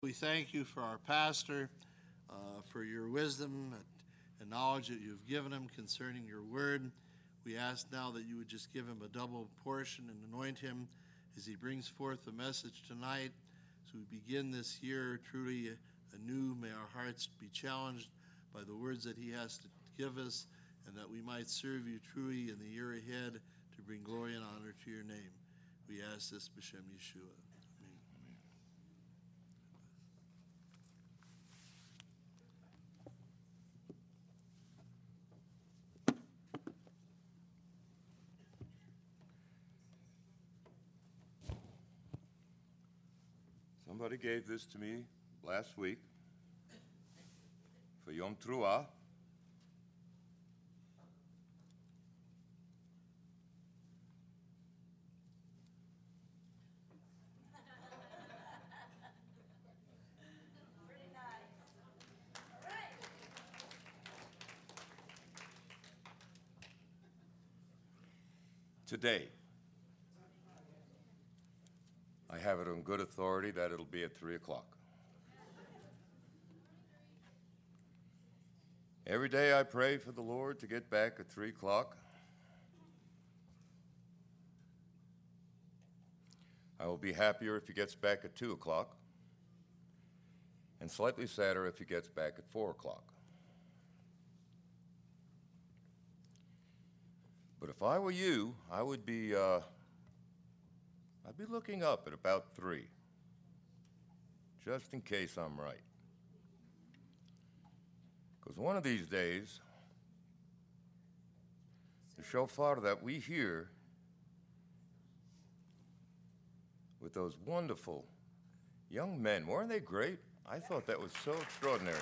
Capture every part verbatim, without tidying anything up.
We thank you for our pastor, uh, for your wisdom and knowledge that you've given him concerning your word. We ask now that you would just give him a double portion and anoint him as he brings forth the message tonight. As we begin this year truly anew, may our hearts be challenged by the words that he has to give us, and that we might serve you truly in the year ahead to bring glory and honor to your name. We ask this b'Shem Yeshua. Somebody gave this to me last week for Yom Teruah. Today, I have it on good authority that it'll be at three o'clock. Every day I pray for the Lord to get back at three o'clock. I will be happier if he gets back at two o'clock, and slightly sadder if he gets back at four o'clock. But if I were you, I would be, uh, I'd be looking up at about three, just in case I'm right. Because one of these days, the shofar that we hear with those wonderful young men, weren't they great? I thought that was so extraordinary.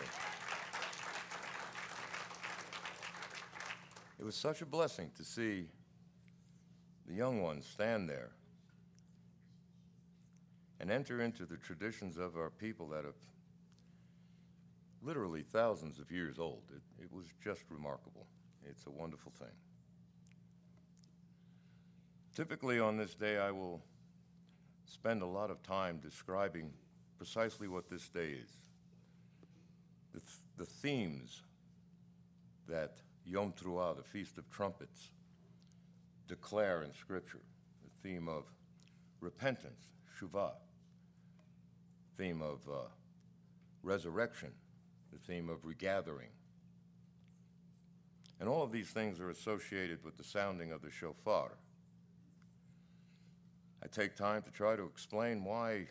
It was such a blessing to see the young ones stand there and enter into the traditions of our people that have literally thousands of years old. It, it was just remarkable. It's a wonderful thing. Typically on this day, I will spend a lot of time describing precisely what this day is, the, th- the themes that Yom Teruah, the Feast of Trumpets, declare in Scripture. The theme of repentance, Shuvah, theme of uh, resurrection, the theme of regathering. And all of these things are associated with the sounding of the shofar. I take time to try to explain why,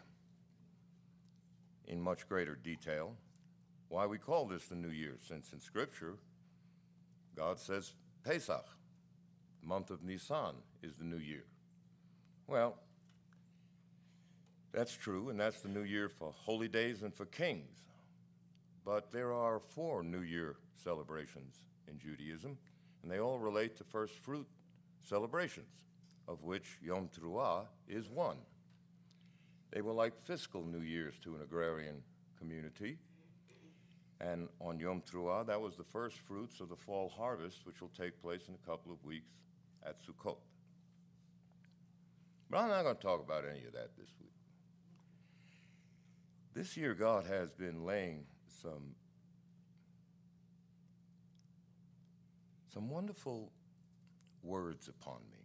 in much greater detail, why we call this the New Year, since in Scripture, God says Pesach, the month of Nisan, is the New Year. Well, that's true, and that's the New Year for holy days and for kings. But there are four New Year celebrations in Judaism, and they all relate to first fruit celebrations, of which Yom Teruah is one. They were like fiscal New Years to an agrarian community. And on Yom Teruah, that was the first fruits of the fall harvest, which will take place in a couple of weeks at Sukkot. But I'm not going to talk about any of that this week. This year, God has been laying some, some wonderful words upon me.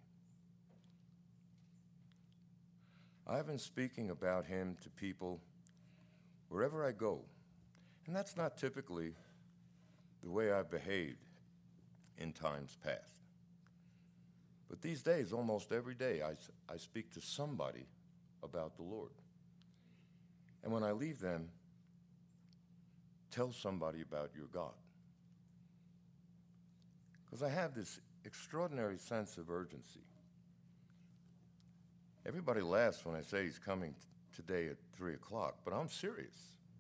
I've been speaking about him to people wherever I go. And that's not typically the way I've behaved in times past. But these days, almost every day, I, I speak to somebody about the Lord. And when I leave them, tell somebody about your God. Because I have this extraordinary sense of urgency. Everybody laughs when I say he's coming t- today at three o'clock, but I'm serious.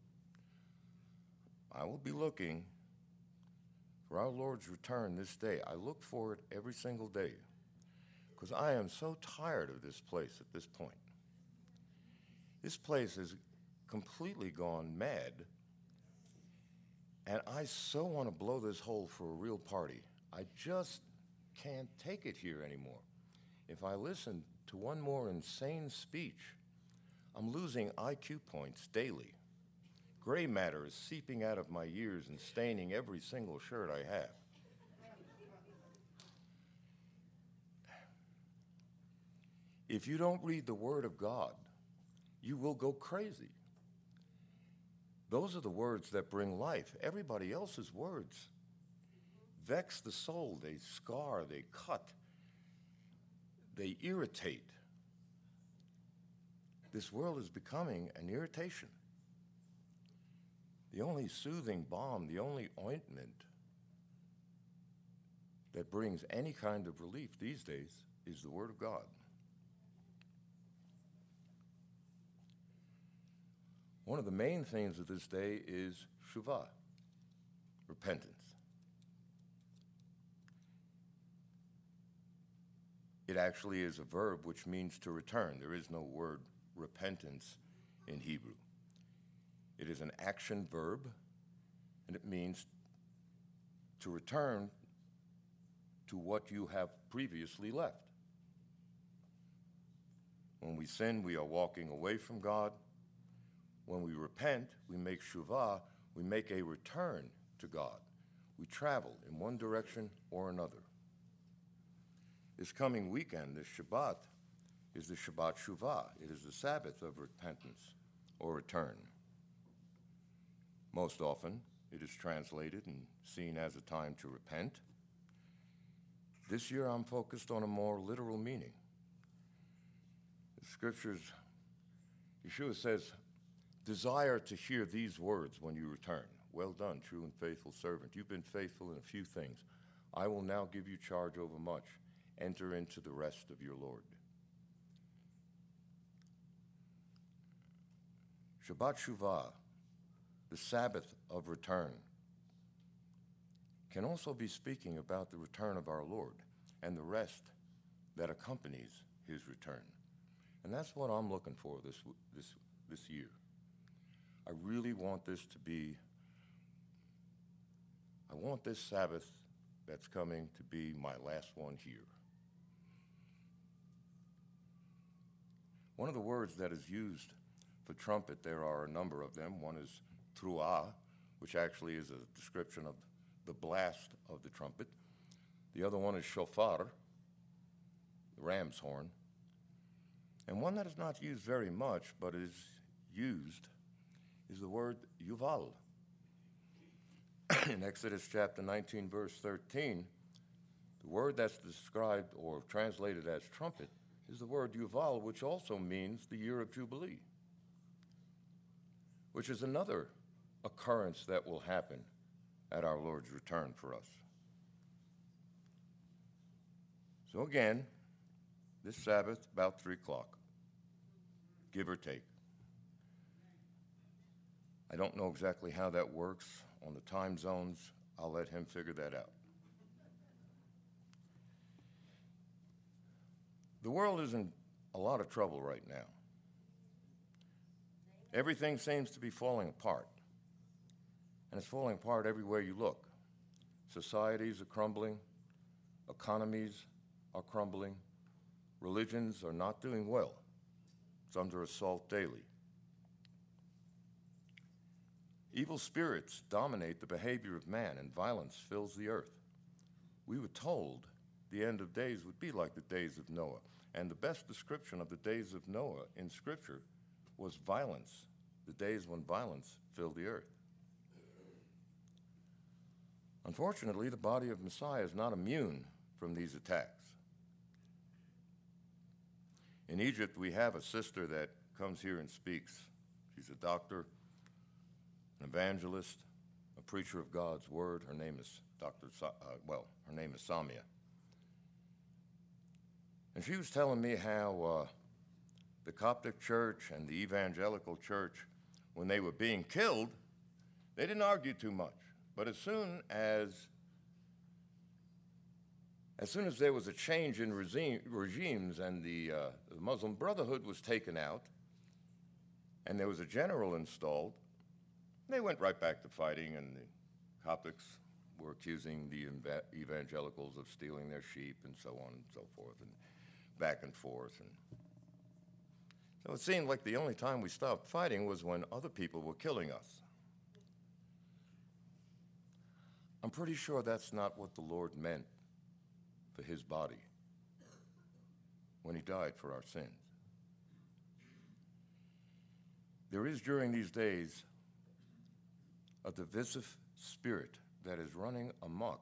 I will be looking for our Lord's return this day. I look for it every single day because I am so tired of this place at this point. This place has completely gone mad, and I so want to blow this hole for a real party. I just can't take it here anymore. If I listen to one more insane speech, I'm losing I Q points daily. Gray matter is seeping out of my ears and staining every single shirt I have. If you don't read the Word of God, you will go crazy. Those are the words that bring life. Everybody else's words vex the soul. They scar, they cut, they irritate. This world is becoming an irritation. The only soothing balm, the only ointment that brings any kind of relief these days is the Word of God. One of the main themes of this day is Shuvah, repentance. It actually is a verb which means to return. There is no word repentance in Hebrew. It is an action verb, and it means to return to what you have previously left. When we sin, we are walking away from God. When we repent, we make shuvah, we make a return to God. We travel in one direction or another. This coming weekend, this Shabbat, is the Shabbat Shuvah. It is the Sabbath of repentance or return. Most often, it is translated and seen as a time to repent. This year, I'm focused on a more literal meaning. The scriptures, Yeshua says, desire to hear these words when you return. Well done, true and faithful servant. You've been faithful in a few things. I will now give you charge over much. Enter into the rest of your Lord. Shabbat Shuvah, the Sabbath of return, can also be speaking about the return of our Lord and the rest that accompanies his return. And that's what I'm looking for this, this, this year. I really want this to be, I want this Sabbath that's coming to be my last one here. One of the words that is used for trumpet, there are a number of them. One is truah, which actually is a description of the blast of the trumpet. The other one is shofar, the ram's horn. And one that is not used very much, but is used, is the word yuval. In Exodus chapter nineteen, verse thirteen, the word that's described or translated as trumpet is the word yuval, which also means the year of Jubilee, which is another occurrence that will happen at our Lord's return for us. So again, this Sabbath, about three o'clock, give or take. I don't know exactly how that works on the time zones. I'll let him figure that out. The world is in a lot of trouble right now. Everything seems to be falling apart. And it's falling apart everywhere you look. Societies are crumbling. Economies are crumbling. Religions are not doing well. It's under assault daily. Evil spirits dominate the behavior of man, and violence fills the earth. We were told the end of days would be like the days of Noah, and the best description of the days of Noah in Scripture was violence, the days when violence filled the earth. Unfortunately, the body of Messiah is not immune from these attacks. In Egypt, we have a sister that comes here and speaks. She's a doctor, an evangelist, a preacher of God's word. Her name is Doctor Sa- uh, well, her name is Samia. And she was telling me how uh, the Coptic church and the evangelical church, when they were being killed, they didn't argue too much. But as soon as as soon as there was a change in regime, regimes and the, uh, the Muslim Brotherhood was taken out and there was a general installed, they went right back to fighting, and the Coptics were accusing the evangelicals of stealing their sheep and so on and so forth, and back and forth. And so it seemed like the only time we stopped fighting was when other people were killing us. I'm pretty sure that's not what the Lord meant for his body when he died for our sins. There is during these days a divisive spirit that is running amok.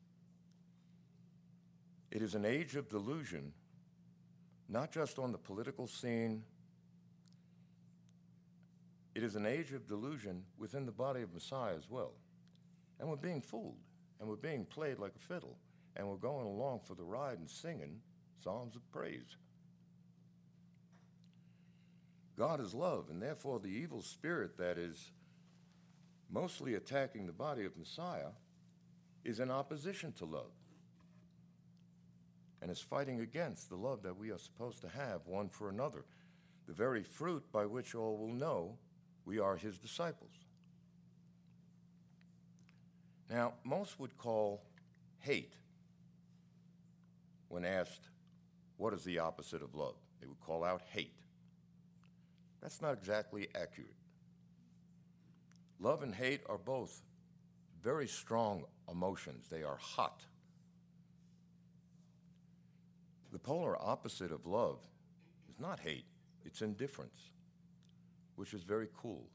It is an age of delusion, not just on the political scene. It is an age of delusion within the body of Messiah as well. And we're being fooled, and we're being played like a fiddle, and we're going along for the ride and singing psalms of praise. God is love, and therefore the evil spirit that is mostly attacking the body of Messiah is in opposition to love and is fighting against the love that we are supposed to have one for another, the very fruit by which all will know we are his disciples. Now, most would call hate, when asked, what is the opposite of love? They would call out hate. That's not exactly accurate. Love and hate are both very strong emotions. They are hot. The polar opposite of love is not hate, it's indifference, which is very cool.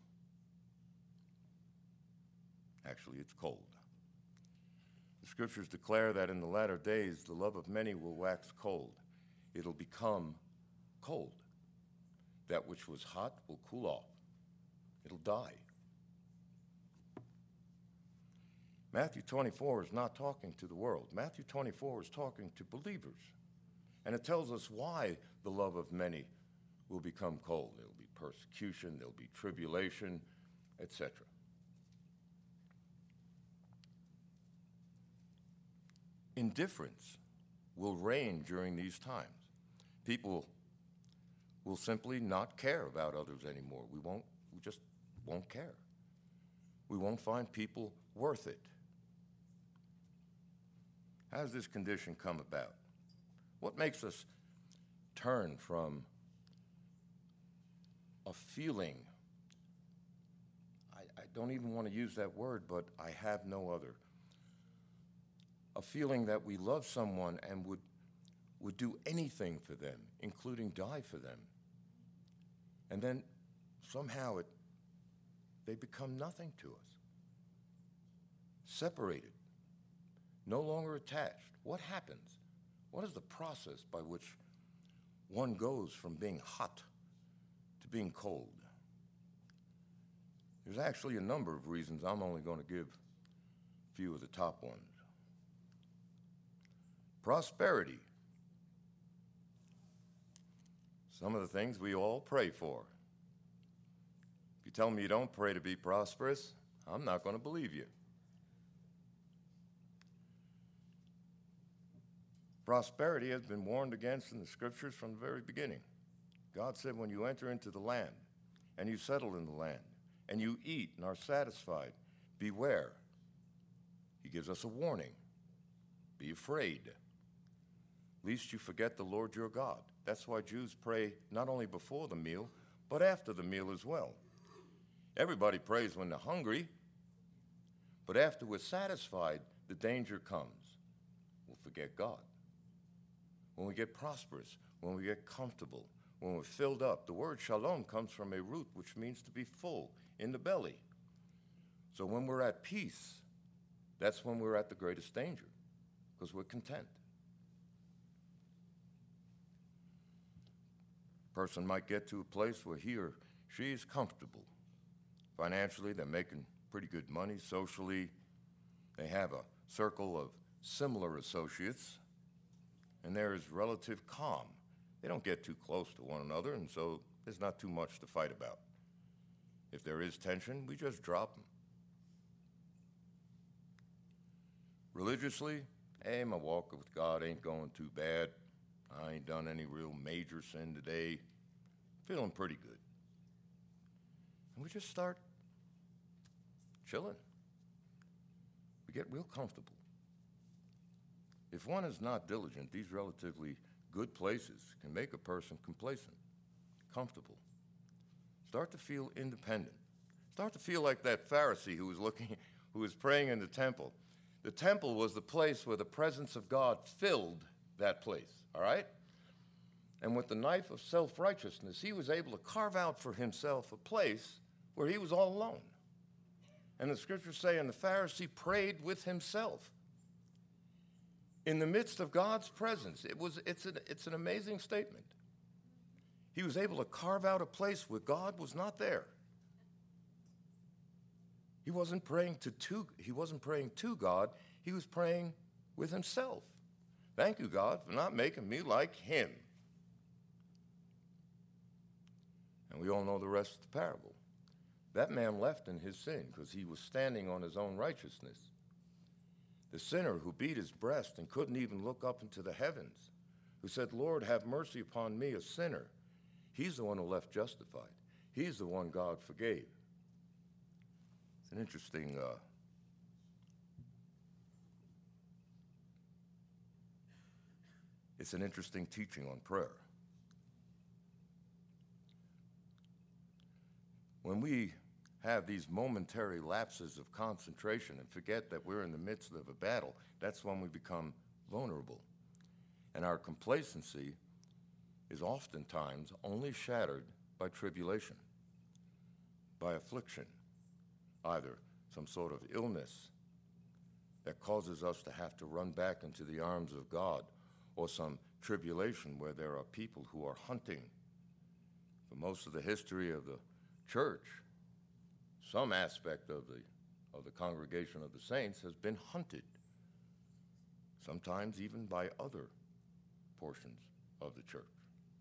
Actually, it's cold. The scriptures declare that in the latter days, the love of many will wax cold. It'll become cold. That which was hot will cool off. It'll die. Matthew twenty-four is not talking to the world. Matthew twenty-four is talking to believers. And it tells us why the love of many will become cold. There'll be persecution, there'll be tribulation, et cetera. Indifference will reign during these times. People will simply not care about others anymore. We won't, we just won't care. We won't find people worth it. How does this condition come about? What makes us turn from a feeling, I, I don't even want to use that word, but I have no other, a feeling that we love someone and would, would do anything for them, including die for them. And then somehow it, they become nothing to us. Separated, no longer attached. What happens? What is the process by which one goes from being hot to being cold? There's actually a number of reasons. I'm only going to give a few of the top ones. Prosperity. Some of the things we all pray for. If you tell me you don't pray to be prosperous, I'm not going to believe you. Prosperity has been warned against in the scriptures from the very beginning. God said, when you enter into the land and you settle in the land and you eat and are satisfied, beware. He gives us a warning. Be afraid, lest you forget the Lord your God. That's why Jews pray not only before the meal, but after the meal as well. Everybody prays when they're hungry, but after we're satisfied, the danger comes. We'll forget God. When we get prosperous, when we get comfortable, when we're filled up. The word shalom comes from a root which means to be full in the belly. So when we're at peace, that's when we're at the greatest danger, because we're content. Person might get to a place where he or she is comfortable. Financially, they're making pretty good money. Socially, they have a circle of similar associates, and there is relative calm. They don't get too close to one another, and so there's not too much to fight about. If there is tension, we just drop them. Religiously, hey, my walk with God ain't going too bad. I ain't done any real major sin today. Feeling pretty good. And we just start chilling. We get real comfortable. If one is not diligent, these relatively good places can make a person complacent, comfortable. Start to feel independent. Start to feel like that Pharisee who was looking, who was praying in the temple. The temple was the place where the presence of God filled that place, all right? And with the knife of self-righteousness, he was able to carve out for himself a place where he was all alone. And the scriptures say, and the Pharisee prayed with himself in the midst of God's presence. It was, it's, an, it's an amazing statement. He was able to carve out a place where God was not there. He wasn't praying to, to, he wasn't praying to God. He was praying with himself. Thank you, God, for not making me like him. And we all know the rest of the parable. That man left in his sin because he was standing on his own righteousness. The sinner who beat his breast and couldn't even look up into the heavens, who said, Lord, have mercy upon me, a sinner. He's the one who left justified. He's the one God forgave. It's an interesting uh, it's an interesting teaching on prayer. When we have these momentary lapses of concentration and forget that we're in the midst of a battle, that's when we become vulnerable. And our complacency is oftentimes only shattered by tribulation, by affliction, either some sort of illness that causes us to have to run back into the arms of God, or some tribulation where there are people who are hunting. For most of the history of the church, some aspect of the, of the congregation of the saints has been hunted, sometimes even by other portions of the church.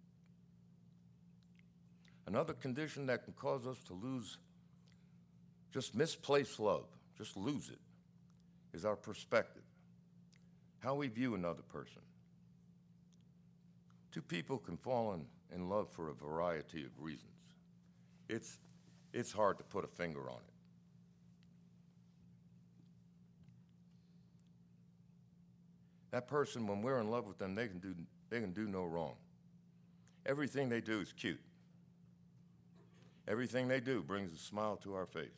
Another condition that can cause us to lose, just misplace love, just lose it, is our perspective, how we view another person. Two people can fall in, in love for a variety of reasons. It's, it's hard to put a finger on it. That person, when we're in love with them, they can do, they can do no wrong. Everything they do is cute. Everything they do brings a smile to our face.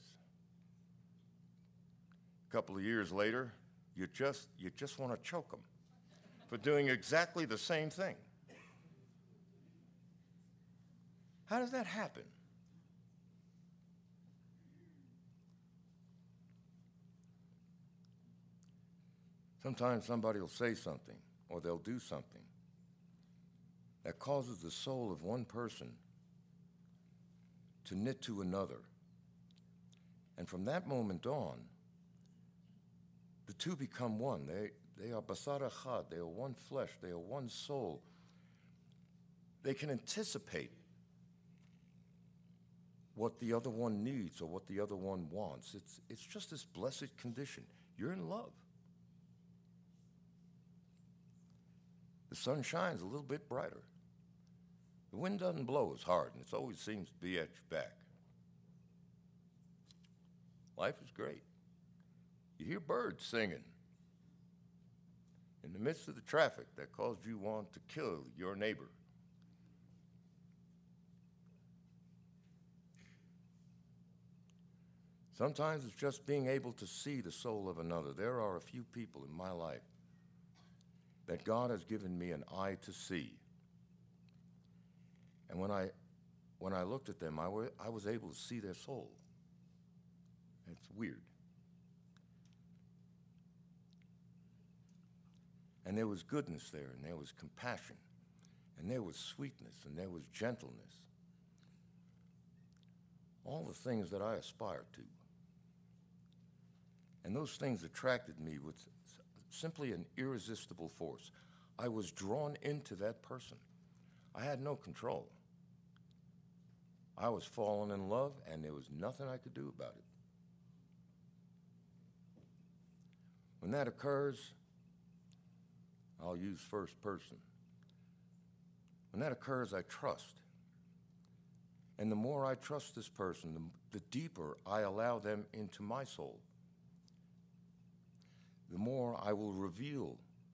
A couple of years later, you just, you just want to choke them for doing exactly the same thing. How does that happen? Sometimes somebody will say something, or they'll do something that causes the soul of one person to knit to another. And from that moment on, the two become one. They, they are basar echad. They are one flesh. They are one soul. They can anticipate what the other one needs or what the other one wants. It's, it's just this blessed condition. You're in love. The sun shines a little bit brighter. The wind doesn't blow as hard, and it always seems to be at your back. Life is great. You hear birds singing in the midst of the traffic that caused you want to kill your neighbor. Sometimes it's just being able to see the soul of another. There are a few people in my life that God has given me an eye to see. And when I, when I looked at them, I, w- I was able to see their soul. It's weird. And there was goodness there, and there was compassion, and there was sweetness, and there was gentleness. All the things that I aspire to. And those things attracted me with simply an irresistible force. I was drawn into that person. I had no control. I was falling in love, and there was nothing I could do about it. When that occurs, I'll use first person. When that occurs, I trust. And the more I trust this person, the, the deeper I allow them into my soul. The more I will reveal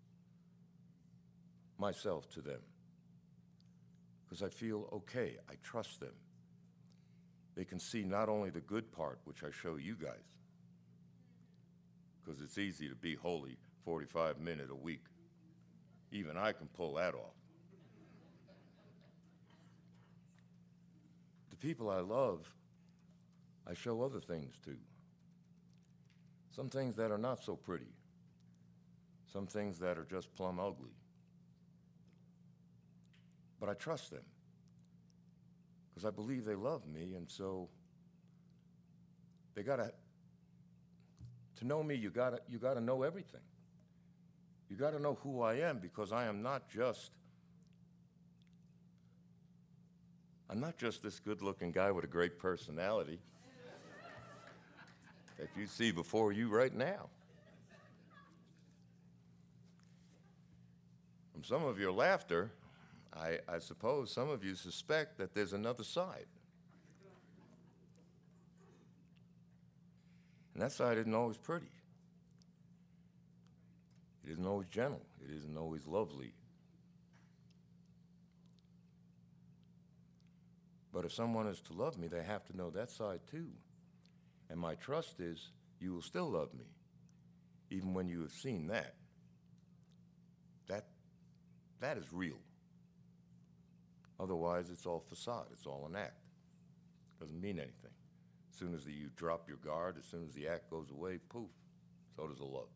myself to them. Because I feel okay, I trust them. They can see not only the good part, which I show you guys, because it's easy to be holy forty-five minutes a week. Even I can pull that off. The people I love, I show other things to. Some things that are not so pretty. Some things that are just plumb ugly. But I trust them because I believe they love me, and so they gotta, to know me, you gotta, you gotta know everything. You gotta know who I am, because I am not just, I'm not just this good-looking guy with a great personality that you see before you right now. From some of your laughter, I, I suppose some of you suspect that there's another side. And that side isn't always pretty. It isn't always gentle. It isn't always lovely. But if someone is to love me, they have to know that side too. And my trust is you will still love me, even when you have seen that. That, that is real. Otherwise, it's all facade. It's all an act. Doesn't mean anything. As soon as you drop your guard, as soon as the act goes away, poof, so does the love.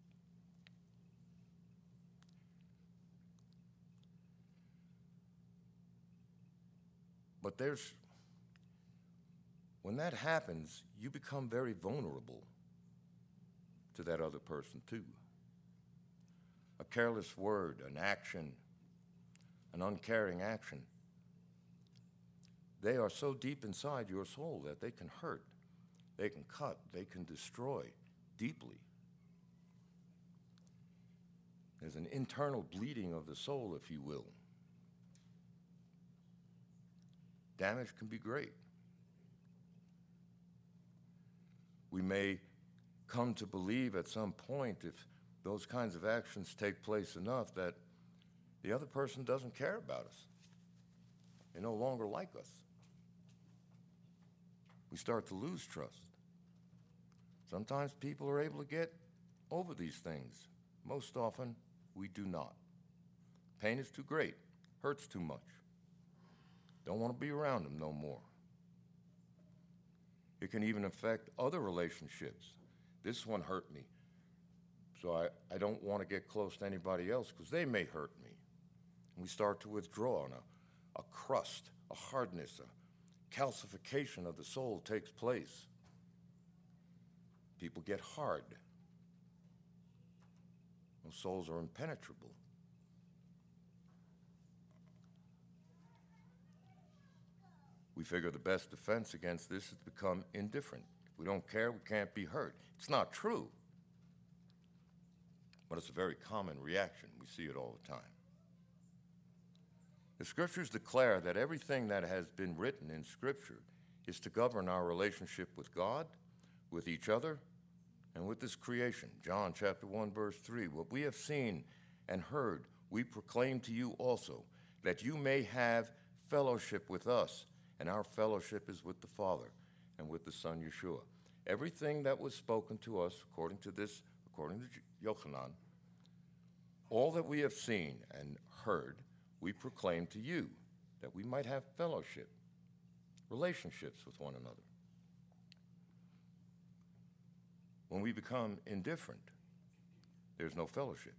But there's, when that happens, you become very vulnerable to that other person too. A careless word, an action, an uncaring action, they are so deep inside your soul that they can hurt, they can cut, they can destroy deeply. There's an internal bleeding of the soul, if you will. Damage can be great. We may come to believe at some point, if those kinds of actions take place enough, that the other person doesn't care about us. They no longer like us. We start to lose trust. Sometimes people are able to get over these things. Most often, we do not. Pain is too great, hurts too much. Don't want to be around them no more. It can even affect other relationships. This one hurt me, so I, I don't want to get close to anybody else because they may hurt me. And we start to withdraw, and a, a crust, a hardness, a calcification of the soul takes place. People get hard. Those souls are impenetrable. We figure the best defense against this is to become indifferent. If we don't care, we can't be hurt. It's not true, but it's a very common reaction. We see it all the time. The scriptures declare that everything that has been written in Scripture is to govern our relationship with God, with each other, and with this creation. John chapter one, verse three, what we have seen and heard, we proclaim to you also, that you may have fellowship with us, and our fellowship is with the Father and with the Son, Yeshua. Everything that was spoken to us, according to this, according to Yochanan, all that we have seen and heard, we proclaim to you, that we might have fellowship, relationships with one another. When we become indifferent, there's no fellowship.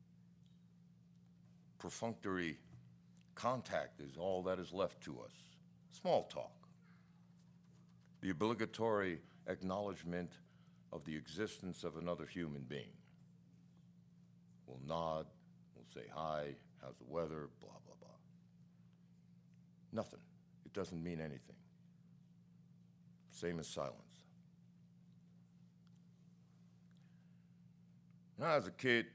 Perfunctory contact is all that is left to us. Small talk. The obligatory acknowledgement of the existence of another human being. We'll nod, we'll say hi, how's the weather, blah, blah, blah. Nothing. It doesn't mean anything. Same as silence. When I was a kid,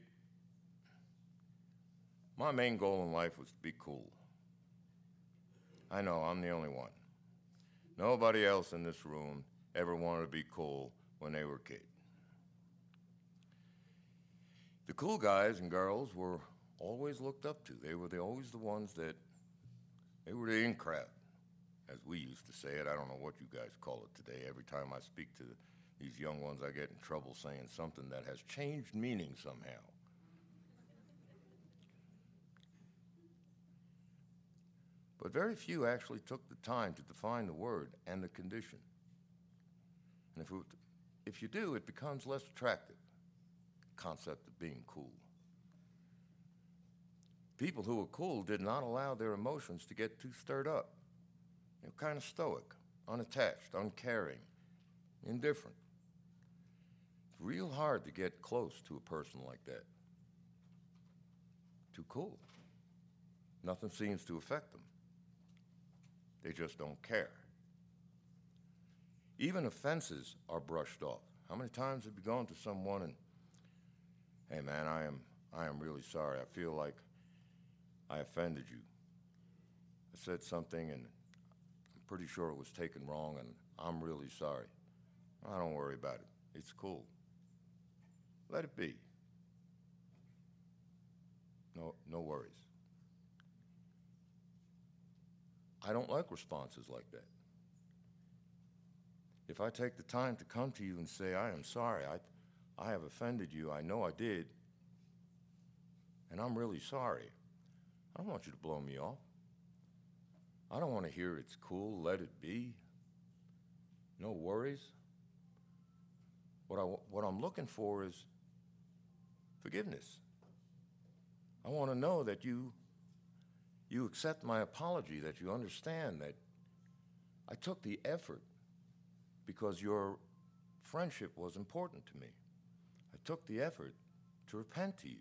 my main goal in life was to be cool. I know, I'm the only one. Nobody else in this room ever wanted to be cool when they were a kid. The cool guys and girls were always looked up to. They were the, always the ones that, they were the in crowd, as we used to say it. I don't know what you guys call it today. Every time I speak to These young ones, I get in trouble saying something that has changed meaning somehow. But very few actually took the time to define the word and the condition. And if, it, if you do, it becomes less attractive, the concept of being cool. People who were cool did not allow their emotions to get too stirred up. They were kind of stoic, unattached, uncaring, indifferent. It's real hard to get close to a person like that. Too cool. Nothing seems to affect them. They just don't care. Even offenses are brushed off. How many times have you gone to someone and, hey man, I am, I am really sorry. I feel like I offended you. I said something and I'm pretty sure it was taken wrong and I'm really sorry. Oh, don't worry about it. It's cool. Let it be. No, no worries. I don't like responses like that. If I take the time to come to you and say, I am sorry, I, I have offended you, I know I did, and I'm really sorry, I don't want you to blow me off. I don't want to hear it's cool, let it be, no worries. What, I, what I'm looking for is forgiveness. I want to know that you, you accept my apology, that you understand that I took the effort because your friendship was important to me. I took the effort to repent to you.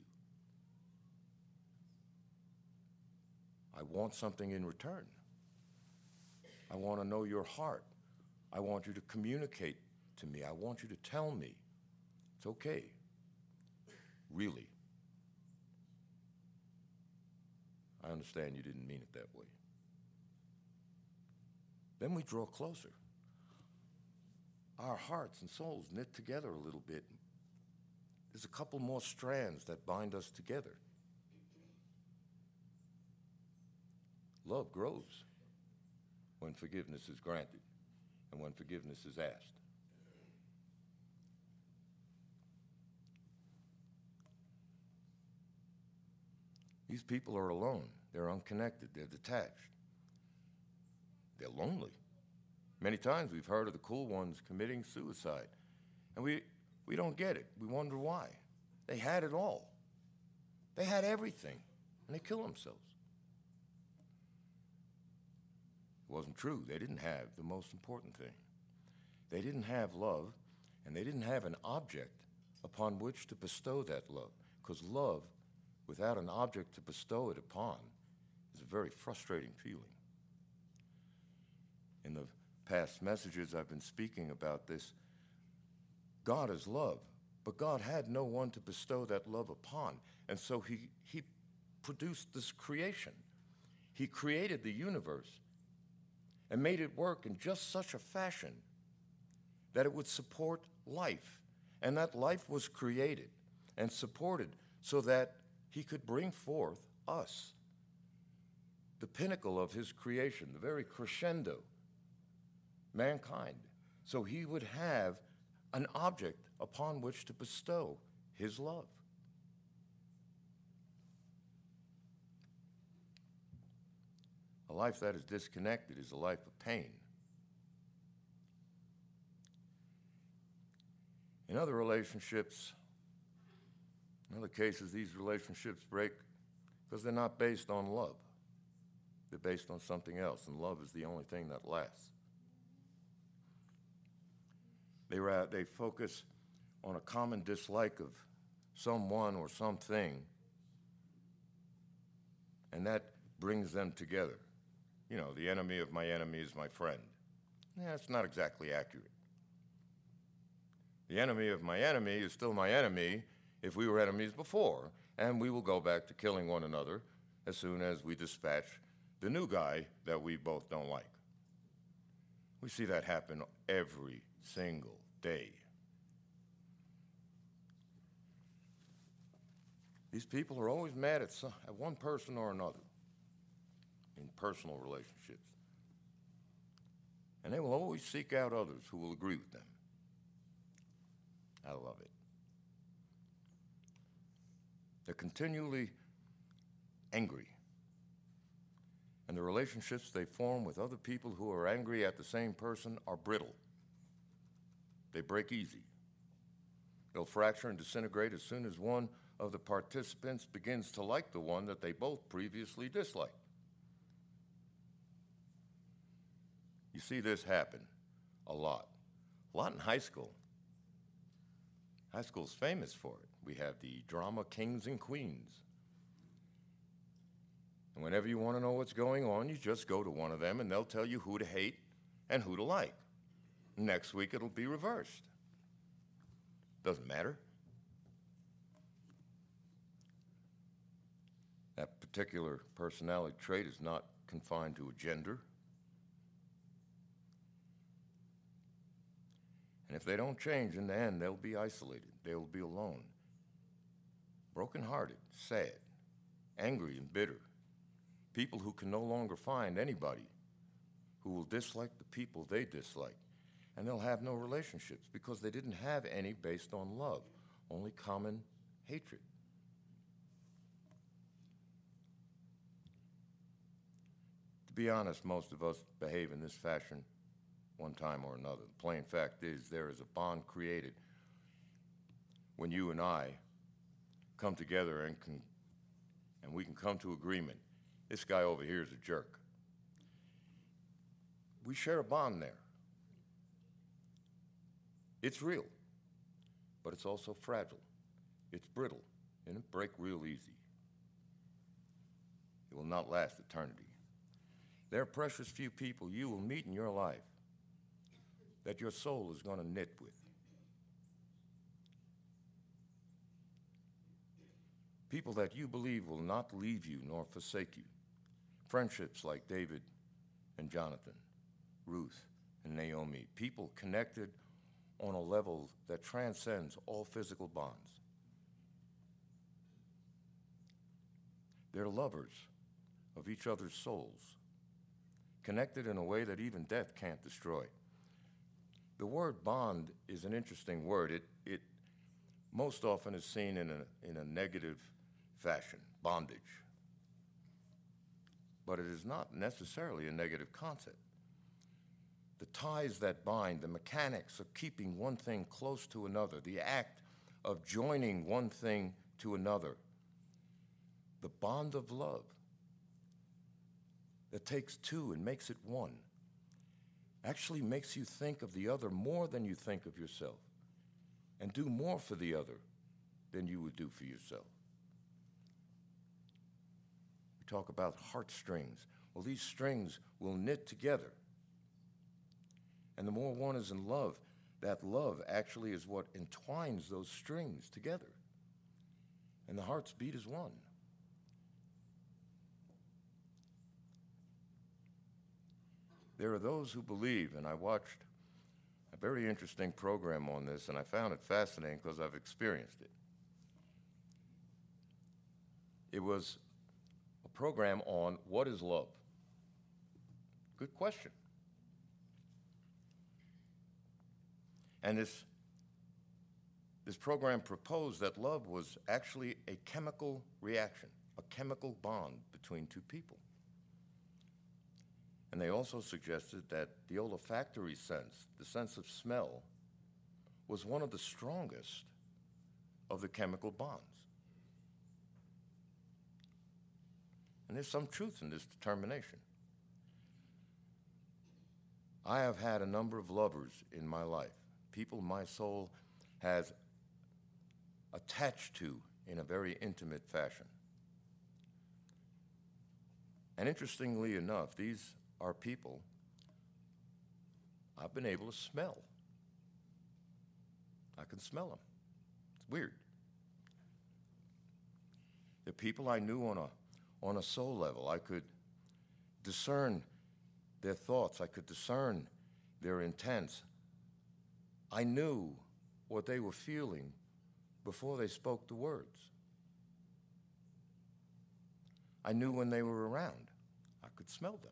I want something in return. I want to know your heart. I want you to communicate to me. I want you to tell me it's okay. Really. I understand you didn't mean it that way. Then we draw closer. Our hearts and souls knit together a little bit. There's a couple more strands that bind us together. Love grows when forgiveness is granted and when forgiveness is asked. These people are alone. They're unconnected. They're detached. They're lonely. Many times we've heard of the cool ones committing suicide, and we, we don't get it. We wonder why. They had it all. They had everything, and they kill themselves. It wasn't true. They didn't have the most important thing. They didn't have love, and they didn't have an object upon which to bestow that love, because love, without an object to bestow it upon, is a very frustrating feeling. In the past messages I've been speaking about this. God is love, but God had no one to bestow that love upon, and so he, he produced this creation. He created the universe and made it work in just such a fashion that it would support life, and that life was created and supported so that he could bring forth us, the pinnacle of his creation, the very crescendo, mankind, so he would have an object upon which to bestow his love. A life that is disconnected is a life of pain. In other relationships, in other cases, these relationships break because they're not based on love. They're based on something else, and love is the only thing that lasts. They, ra- they focus on a common dislike of someone or something, and that brings them together. You know, the enemy of my enemy is my friend. Yeah, it's not exactly accurate. The enemy of my enemy is still my enemy if we were enemies before, and we will go back to killing one another as soon as we dispatch the new guy that we both don't like. We see that happen every single day. These people are always mad at, some, at one person or another in personal relationships. And they will always seek out others who will agree with them. I love it. They're continually angry. And the relationships they form with other people who are angry at the same person are brittle. They break easy. They'll fracture and disintegrate as soon as one of the participants begins to like the one that they both previously disliked. You see this happen a lot. A lot in high school. High school's famous for it. We have the drama kings and queens. And whenever you want to know what's going on, you just go to one of them and they'll tell you who to hate and who to like. Next week it'll be reversed. Doesn't matter. That particular personality trait is not confined to a gender. And if they don't change, in the end, they'll be isolated. They'll be alone. Broken-hearted, sad, angry and bitter. People who can no longer find anybody who will dislike the people they dislike. And they'll have no relationships because they didn't have any based on love, only common hatred. To be honest, most of us behave in this fashion one time or another. The plain fact is there is a bond created when you and I come together and can, and we can come to agreement. This guy over here is a jerk. We share a bond there. It's real, but it's also fragile. It's brittle, and it break real easy. It will not last eternity. There are precious few people you will meet in your life that your soul is going to knit with. People that you believe will not leave you nor forsake you. Friendships like David and Jonathan, Ruth and Naomi. People connected on a level that transcends all physical bonds. They're lovers of each other's souls, connected in a way that even death can't destroy. The word bond is an interesting word. It, it most often is seen in a, in a negative fashion, bondage. But it is not necessarily a negative concept. The ties that bind, the mechanics of keeping one thing close to another, the act of joining one thing to another, the bond of love that takes two and makes it one, actually makes you think of the other more than you think of yourself, and do more for the other than you would do for yourself. We talk about heartstrings. Well, these strings will knit together. And the more one is in love, that love actually is what entwines those strings together. And the hearts beat as one. There are those who believe, and I watched a very interesting program on this, and I found it fascinating because I've experienced it. It was a program on what is love? Good question. And this, this program proposed that love was actually a chemical reaction, a chemical bond between two people. And they also suggested that the olfactory sense, the sense of smell, was one of the strongest of the chemical bonds. And there's some truth in this determination. I have had a number of lovers in my life, people my soul has attached to in a very intimate fashion. And interestingly enough, these are people I've been able to smell. I can smell them. It's weird. The people I knew on a, on a soul level, I could discern their thoughts. I could discern their intents. I knew what they were feeling before they spoke the words. I knew when they were around. I could smell them.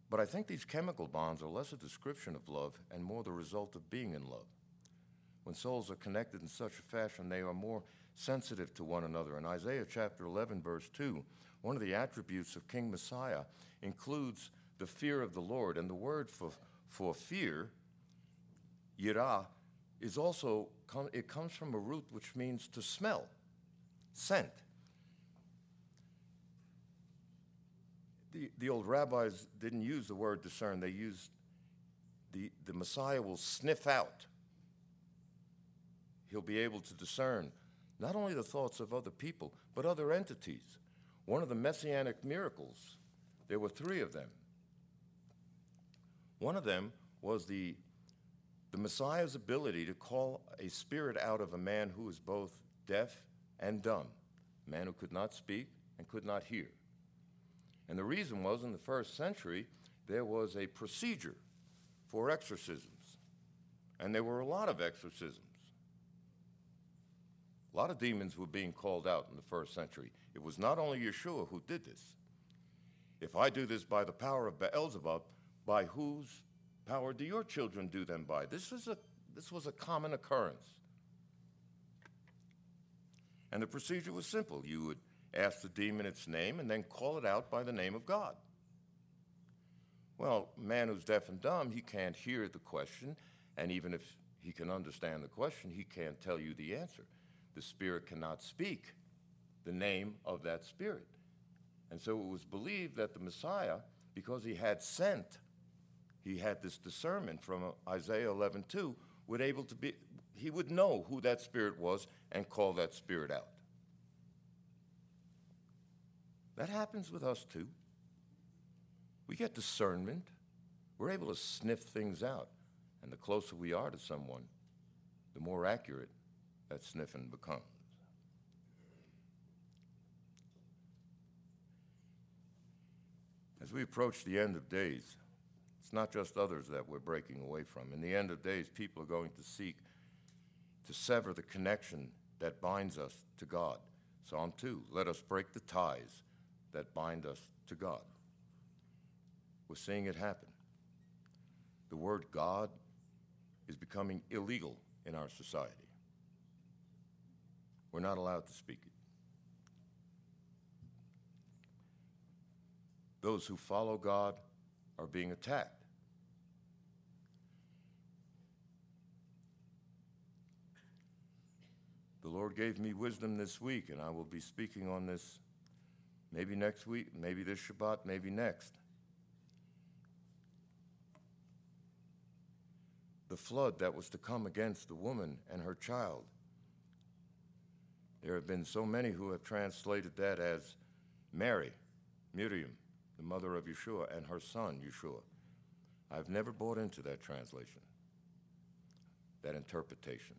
But I think these chemical bonds are less a description of love and more the result of being in love. When souls are connected in such a fashion, they are more sensitive to one another. In Isaiah chapter eleven, verse two, one of the attributes of King Messiah includes the fear of the Lord. And the word for, for fear, yirah, is also, it comes from a root which means to smell, scent. The, the old rabbis didn't use the word discern. They used, the, the Messiah will sniff out. He'll be able to discern not only the thoughts of other people, but other entities. One of the messianic miracles, there were three of them. One of them was the, the Messiah's ability to call a spirit out of a man who was both deaf and dumb, a man who could not speak and could not hear. And the reason was, in the first century, there was a procedure for exorcisms. And there were a lot of exorcisms. A lot of demons were being called out in the first century. It was not only Yeshua who did this. If I do this by the power of Beelzebub, by whose power do your children do them by? This was a, this was a common occurrence. And the procedure was simple. You would ask the demon its name and then call it out by the name of God. Well, a man who's deaf and dumb, he can't hear the question, and even if he can understand the question, he can't tell you the answer. The spirit cannot speak the name of that spirit. And so it was believed that the Messiah, because he had scent, he had this discernment from Isaiah eleven two, would able to be, he would know who that spirit was and call that spirit out. That happens with us too. We get discernment. We're able to sniff things out. And the closer we are to someone, the more accurate that sniffing becomes. As we approach the end of days, it's not just others that we're breaking away from. In the end of days, people are going to seek to sever the connection that binds us to God. Psalm two, let us break the ties that bind us to God. We're seeing it happen. The word God is becoming illegal in our society. We're not allowed to speak it. Those who follow God are being attacked. The Lord gave me wisdom this week, and I will be speaking on this maybe next week, maybe this Shabbat, maybe next. The flood that was to come against the woman and her child. There have been so many who have translated that as Mary, Miriam, the mother of Yeshua, and her son, Yeshua. I've never bought into that translation, that interpretation.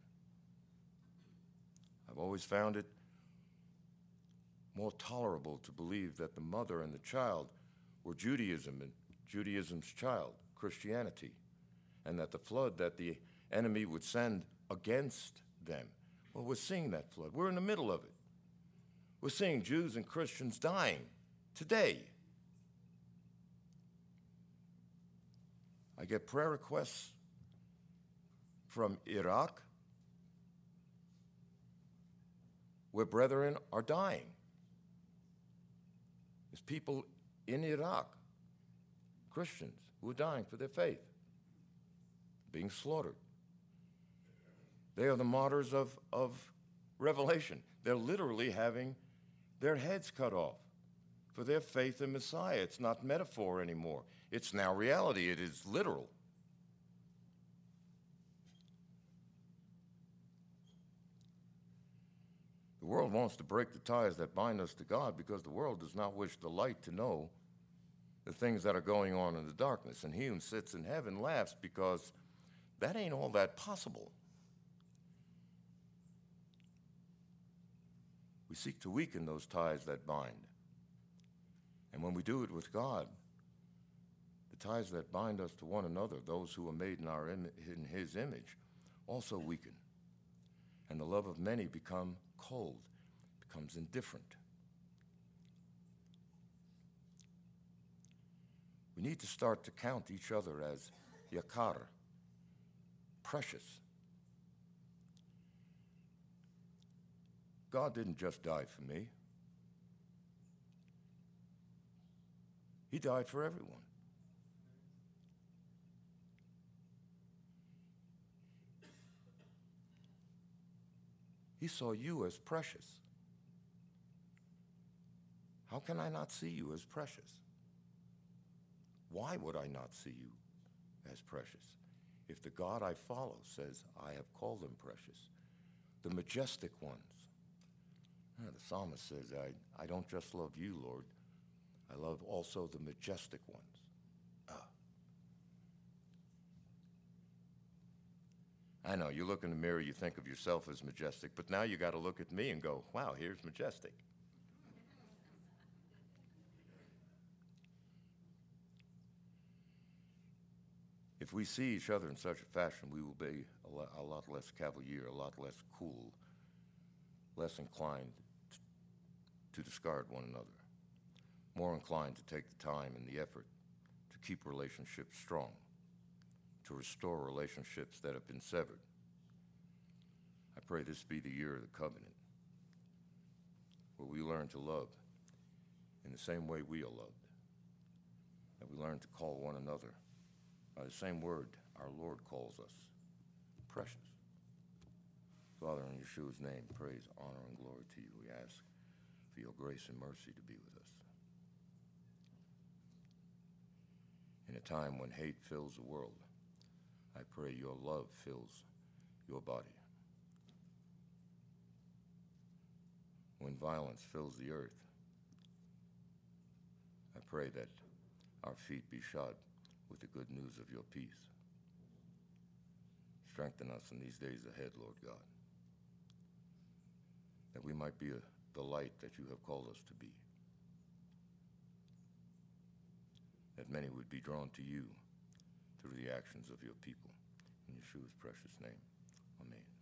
I've always found it more tolerable to believe that the mother and the child were Judaism and Judaism's child, Christianity, and that the flood that the enemy would send against them. Well, we're seeing that flood. We're in the middle of it. We're seeing Jews and Christians dying today. I get prayer requests from Iraq where brethren are dying. There's people in Iraq, Christians, who are dying for their faith, being slaughtered. They are the martyrs of, of Revelation. They're literally having their heads cut off for their faith in Messiah. It's not metaphor anymore. It's now reality. It is literal. The world wants to break the ties that bind us to God because the world does not wish the light to know the things that are going on in the darkness. And he who sits in heaven laughs because that ain't all that possible. We seek to weaken those ties that bind. And when we do it with God, the ties that bind us to one another, those who are made in, our Im- in his image, also weaken. And the love of many become cold, becomes indifferent. We need to start to count each other as yakar, precious. God didn't just die for me. He died for everyone. He saw you as precious. How can I not see you as precious? Why would I not see you as precious? If the God I follow says, I have called them precious, the majestic ones. Ah, the psalmist says, I, I don't just love you, Lord. I love also the majestic ones. Ah. I know, you look in the mirror, you think of yourself as majestic, but now you got to look at me and go, wow, here's majestic. If we see each other in such a fashion, we will be a lot, a lot less cavalier, a lot less cool, less inclined to discard one another, more inclined to take the time and the effort to keep relationships strong, to restore relationships that have been severed. I pray this be the year of the covenant, where we learn to love in the same way we are loved, that we learn to call one another by the same word our Lord calls us, precious. Father, in Yeshua's name, praise, honor, and glory to you. We ask for your grace and mercy to be with us. In a time when hate fills the world, I pray your love fills your body. When violence fills the earth, I pray that our feet be shod with the good news of your peace. Strengthen us in these days ahead, Lord God, that we might be a, the light that you have called us to be, that many would be drawn to you through the actions of your people. In Yeshua's precious name, amen.